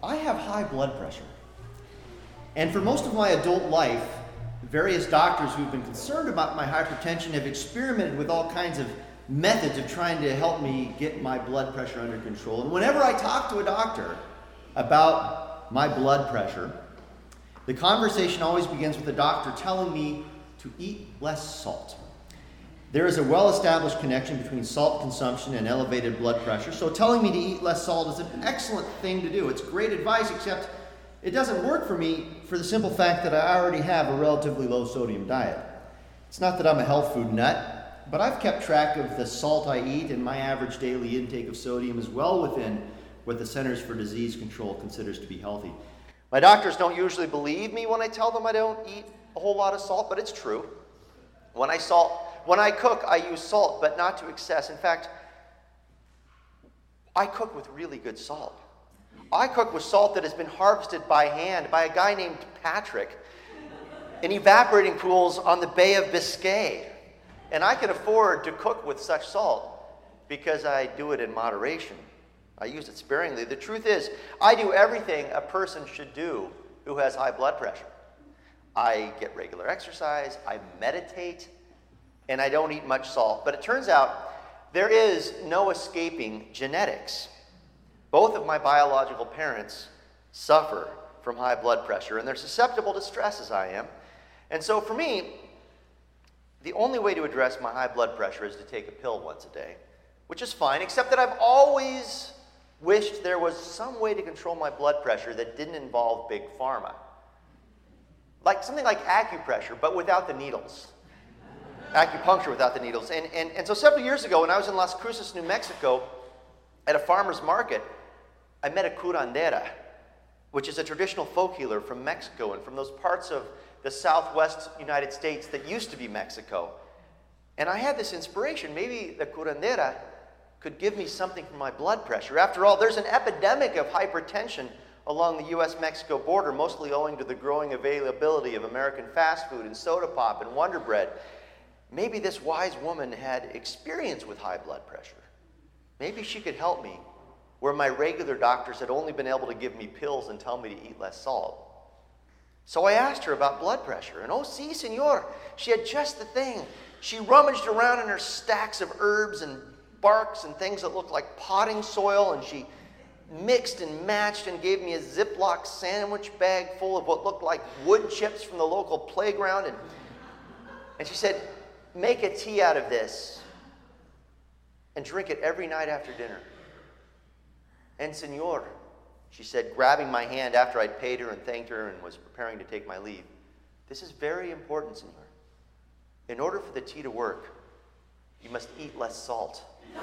I have high blood pressure. And for most of my adult life, various doctors who've been concerned about my hypertension have experimented with all kinds of methods of trying to help me get my blood pressure under control. And whenever I talk to a doctor about my blood pressure, the conversation always begins with the doctor telling me to eat less salt. There is a well-established connection between salt consumption and elevated blood pressure, so telling me to eat less salt is an excellent thing to do. It's great advice, except it doesn't work for me for the simple fact that I already have a relatively low sodium diet. It's not that I'm a health food nut, but I've kept track of the salt I eat, and my average daily intake of sodium is well within what the Centers for Disease Control considers to be healthy. My doctors don't usually believe me when I tell them I don't eat a whole lot of salt, but it's true. When I cook, I use salt, but not to excess. In fact, I cook with really good salt. I cook with salt that has been harvested by hand by a guy named Patrick in evaporating pools on the Bay of Biscay. And I can afford to cook with such salt because I do it in moderation. I use it sparingly. The truth is, I do everything a person should do who has high blood pressure. I get regular exercise, I meditate, and I don't eat much salt. But it turns out there is no escaping genetics. Both of my biological parents suffer from high blood pressure, and they're susceptible to stress as I am. And so for me, the only way to address my high blood pressure is to take a pill once a day, which is fine, except that I've always wished there was some way to control my blood pressure that didn't involve big pharma. Like something like acupressure, but without the needles. Acupuncture without the needles. And so several years ago, when I was in Las Cruces, New Mexico, at a farmer's market, I met a curandera, which is a traditional folk healer from Mexico and from those parts of the southwest United States that used to be Mexico. And I had this inspiration. Maybe the curandera could give me something for my blood pressure. After all, there's an epidemic of hypertension along the U.S.-Mexico border, mostly owing to the growing availability of American fast food and soda pop and Wonder Bread. Maybe this wise woman had experience with high blood pressure. Maybe she could help me where my regular doctors had only been able to give me pills and tell me to eat less salt. So I asked her about blood pressure, and oh, si, senor, she had just the thing. She rummaged around in her stacks of herbs and barks and things that looked like potting soil, and she mixed and matched and gave me a Ziploc sandwich bag full of what looked like wood chips from the local playground, and she said, make a tea out of this and drink it every night after dinner. And senor, she said, grabbing my hand after I'd paid her and thanked her and was preparing to take my leave, this is very important, senor. In order for the tea to work, you must eat less salt.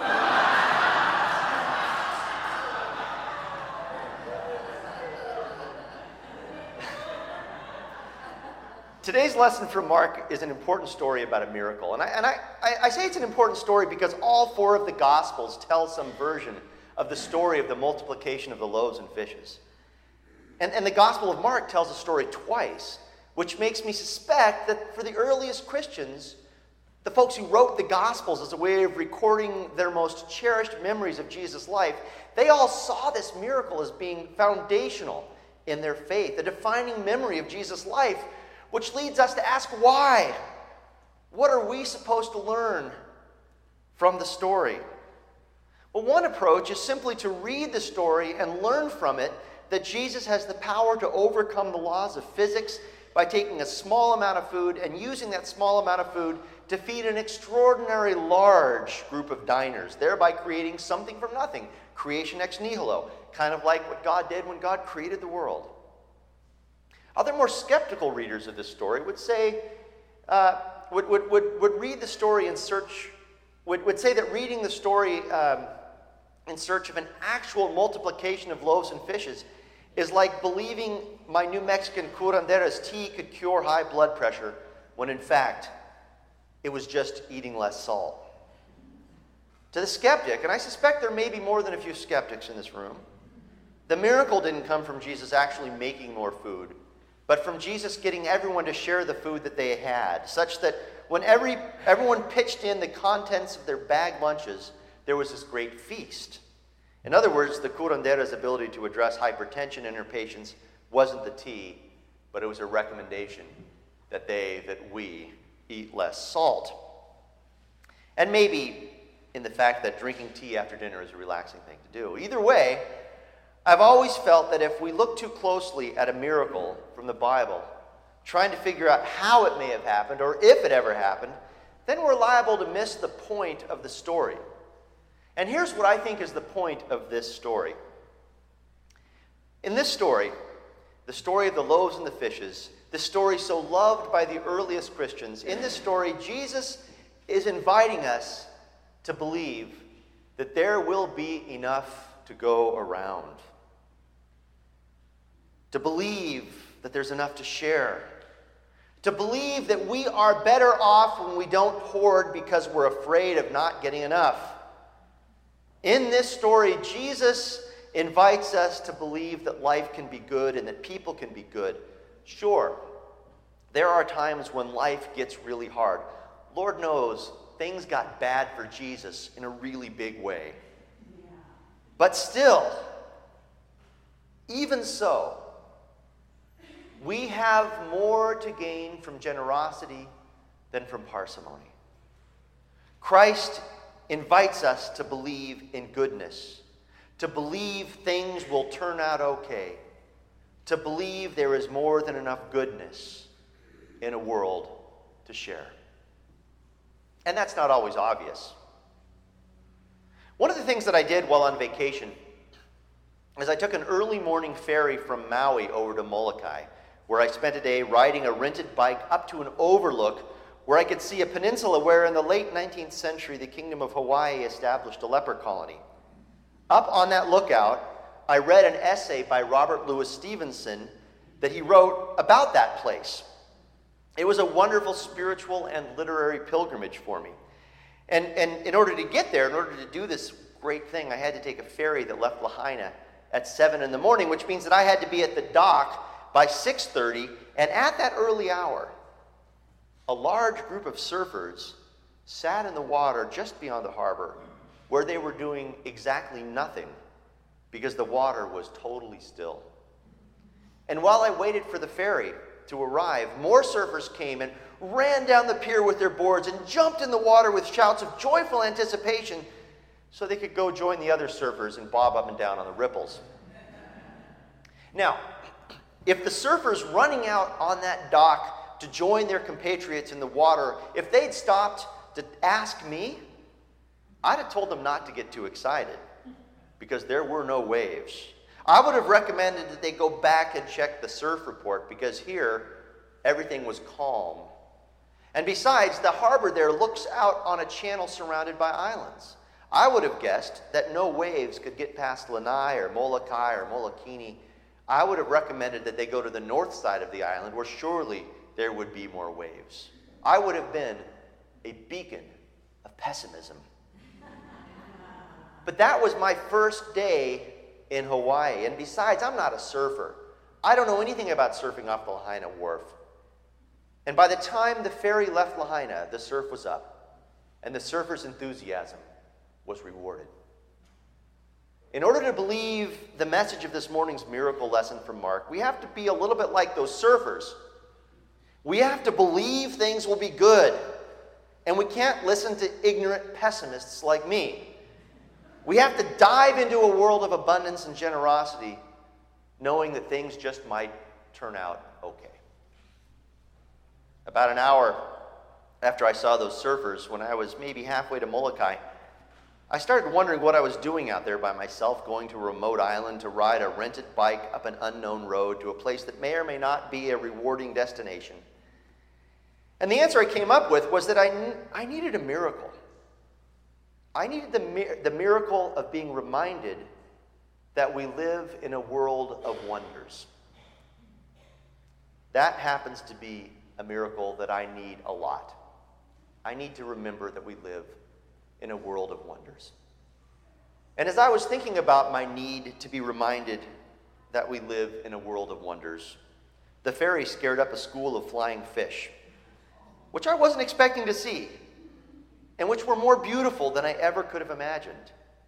Today's lesson from Mark is an important story about a miracle. And I say it's an important story because all four of the Gospels tell some version of the story of the multiplication of the loaves and fishes. And the Gospel of Mark tells the story twice, which makes me suspect that for the earliest Christians, the folks who wrote the Gospels as a way of recording their most cherished memories of Jesus' life, they all saw this miracle as being foundational in their faith, a defining memory of Jesus' life, which leads us to ask why. What are we supposed to learn from the story? Well, one approach is simply to read the story and learn from it that Jesus has the power to overcome the laws of physics by taking a small amount of food and using that small amount of food to feed an extraordinary large group of diners, thereby creating something from nothing, creation ex nihilo, kind of like what God did when God created the world. Other more skeptical readers of this story would say, would read the story in search, would say that reading the story in search of an actual multiplication of loaves and fishes is like believing my New Mexican curandera's tea could cure high blood pressure, when in fact, it was just eating less salt. To the skeptic, and I suspect there may be more than a few skeptics in this room, the miracle didn't come from Jesus actually making more food, but from Jesus getting everyone to share the food that they had, such that when everyone pitched in the contents of their bag lunches, there was this great feast. In other words, the curandero's ability to address hypertension in her patients wasn't the tea, but it was a recommendation that we eat less salt. And maybe in the fact that drinking tea after dinner is a relaxing thing to do. Either way, I've always felt that if we look too closely at a miracle from the Bible, trying to figure out how it may have happened or if it ever happened, then we're liable to miss the point of the story. And here's what I think is the point of this story. In this story, the story of the loaves and the fishes, the story so loved by the earliest Christians, in this story, Jesus is inviting us to believe that there will be enough to go around. To believe that there's enough to share. To believe that we are better off when we don't hoard because we're afraid of not getting enough. In this story, Jesus invites us to believe that life can be good and that people can be good. Sure, there are times when life gets really hard. Lord knows, things got bad for Jesus in a really big way. Yeah. But still, even so, we have more to gain from generosity than from parsimony. Christ invites us to believe in goodness, to believe things will turn out okay, to believe there is more than enough goodness in a world to share. And that's not always obvious. One of the things that I did while on vacation is I took an early morning ferry from Maui over to Molokai, where I spent a day riding a rented bike up to an overlook where I could see a peninsula where in the late 19th century the Kingdom of Hawaii established a leper colony. Up on that lookout, I read an essay by Robert Louis Stevenson that he wrote about that place. It was a wonderful spiritual and literary pilgrimage for me. And in order to get there, in order to do this great thing, I had to take a ferry that left Lahaina at 7 in the morning, which means that I had to be at the dock by 6:30, and at that early hour, a large group of surfers sat in the water just beyond the harbor where they were doing exactly nothing because the water was totally still. And while I waited for the ferry to arrive, more surfers came and ran down the pier with their boards and jumped in the water with shouts of joyful anticipation so they could go join the other surfers and bob up and down on the ripples. Now, if the surfers running out on that dock to join their compatriots in the water, if they'd stopped to ask me, I'd have told them not to get too excited because there were no waves. I would have recommended that they go back and check the surf report because here, everything was calm. And besides, the harbor there looks out on a channel surrounded by islands. I would have guessed that no waves could get past Lanai or Molokai or Molokini. I would have recommended that they go to the north side of the island where surely there would be more waves. I would have been a beacon of pessimism. But that was my first day in Hawaii. And besides, I'm not a surfer. I don't know anything about surfing off the Lahaina wharf. And by the time the ferry left Lahaina, the surf was up, and the surfers' enthusiasm was rewarded. In order to believe the message of this morning's miracle lesson from Mark, we have to be a little bit like those surfers. We have to believe things will be good, and we can't listen to ignorant pessimists like me. We have to dive into a world of abundance and generosity, knowing that things just might turn out okay. About an hour after I saw those surfers, when I was maybe halfway to Molokai, I started wondering what I was doing out there by myself, going to a remote island to ride a rented bike up an unknown road to a place that may or may not be a rewarding destination. And the answer I came up with was that I needed a miracle. I needed the miracle of being reminded that we live in a world of wonders. That happens to be a miracle that I need a lot. I need to remember that we live in a world of wonders. And as I was thinking about my need to be reminded that we live in a world of wonders, the ferry scared up a school of flying fish, which I wasn't expecting to see, and which were more beautiful than I ever could have imagined.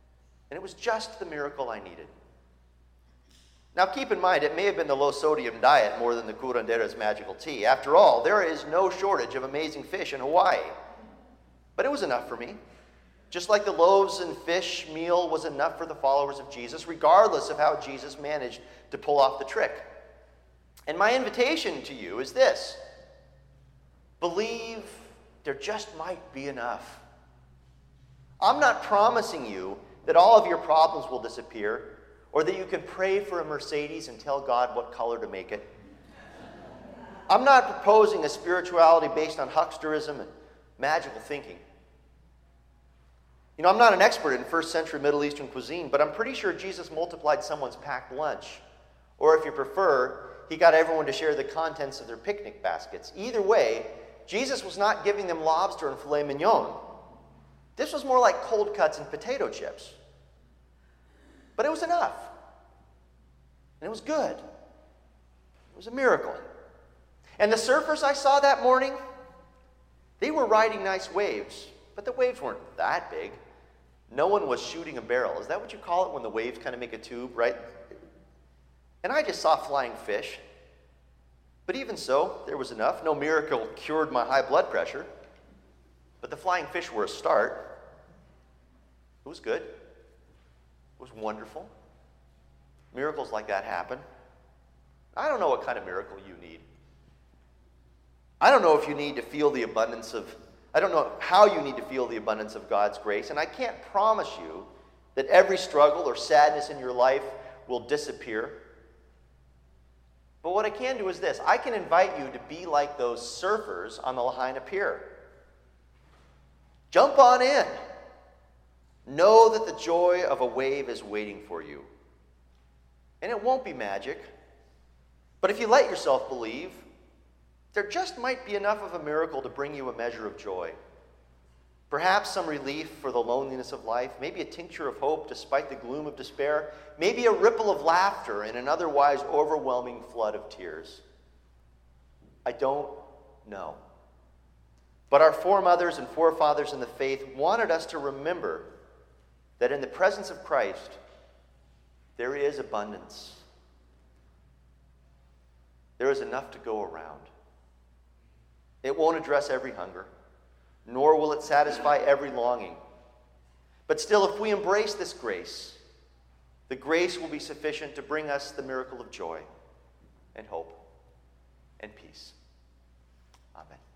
And it was just the miracle I needed. Now keep in mind, it may have been the low-sodium diet more than the curandero's magical tea. After all, there is no shortage of amazing fish in Hawaii. But it was enough for me. Just like the loaves and fish meal was enough for the followers of Jesus, regardless of how Jesus managed to pull off the trick. And my invitation to you is this: believe there just might be enough. I'm not promising you that all of your problems will disappear, or that you can pray for a Mercedes and tell God what color to make it. I'm not proposing a spirituality based on hucksterism and magical thinking. You know, I'm not an expert in first century Middle Eastern cuisine, but I'm pretty sure Jesus multiplied someone's packed lunch. Or if you prefer, he got everyone to share the contents of their picnic baskets. Either way, Jesus was not giving them lobster and filet mignon. This was more like cold cuts and potato chips. But it was enough. And it was good. It was a miracle. And the surfers I saw that morning, they were riding nice waves, but the waves weren't that big. No one was shooting a barrel. Is that what you call it when the waves kind of make a tube, right? And I just saw flying fish. But even so, there was enough. No miracle cured my high blood pressure. But the flying fish were a start. It was good. It was wonderful. Miracles like that happen. I don't know what kind of miracle you need. I don't know if you need to feel the abundance of, I don't know how you need to feel the abundance of God's grace, and I can't promise you that every struggle or sadness in your life will disappear. But what I can do is this: I can invite you to be like those surfers on the Lahaina Pier. Jump on in. Know that the joy of a wave is waiting for you. And it won't be magic. But if you let yourself believe, there just might be enough of a miracle to bring you a measure of joy. Perhaps some relief for the loneliness of life, maybe a tincture of hope despite the gloom of despair, maybe a ripple of laughter in an otherwise overwhelming flood of tears. I don't know. But our foremothers and forefathers in the faith wanted us to remember that in the presence of Christ, there is abundance. There is enough to go around. It won't address every hunger, nor will it satisfy every longing. But still, if we embrace this grace, the grace will be sufficient to bring us the miracle of joy and hope and peace. Amen.